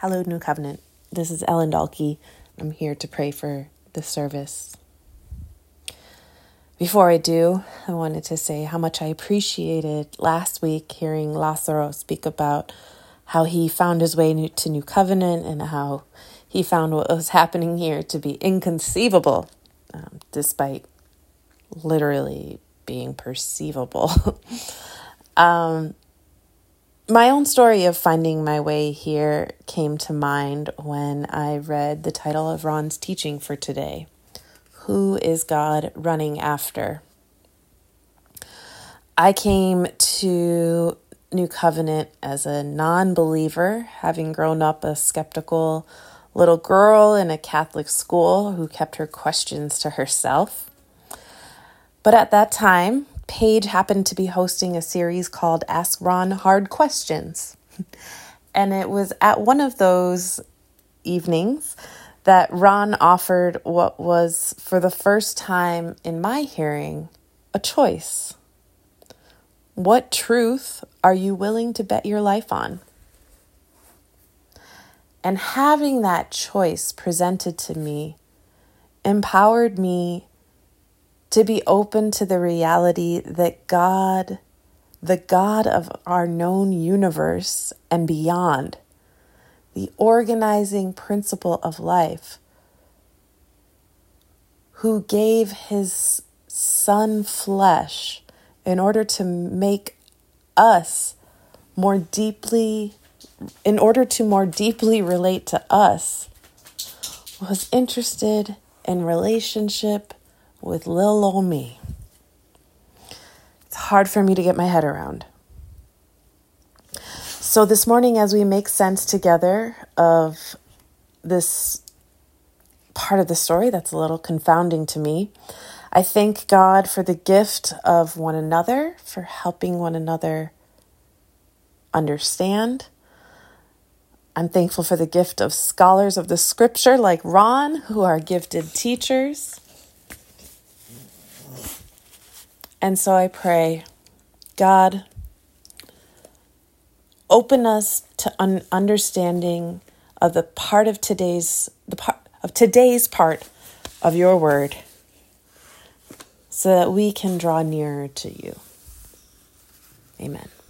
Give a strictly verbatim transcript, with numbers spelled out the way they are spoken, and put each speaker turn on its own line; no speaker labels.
Hallowed New Covenant. This is Ellen Dalkey. I'm here to pray for the service. Before I do, I wanted to say how much I appreciated last week hearing Lazaro speak about how he found his way to New Covenant and how he found what was happening here to be inconceivable, um, despite literally being perceivable. um, my own story of finding my way here came to mind when I read the title of Ron's teaching for today. Who is God running after? I came to New Covenant as a non-believer, having grown up a skeptical little girl in a Catholic school who kept her questions to herself. But at that time, Paige happened to be hosting a series called Ask Ron Hard Questions. And it was at one of those evenings that Ron offered what was, for the first time in my hearing, a choice. What truth are you willing to bet your life on? And having that choice presented to me empowered me to be open to the reality that God, the God of our known universe and beyond, the organizing principle of life, who gave his son flesh in order to make us more deeply, in order to more deeply relate to us, was interested in relationship with lil' ol' me. It's hard for me to get my head around. So this morning, as we make sense together of this part of the story that's a little confounding to me, I thank God for the gift of one another, for helping one another understand. I'm thankful for the gift of scholars of the scripture like Ron, who are gifted teachers. And so I pray, God, open us to un- understanding of the part of today's the part of today's part of your word, so that we can draw nearer to you. Amen.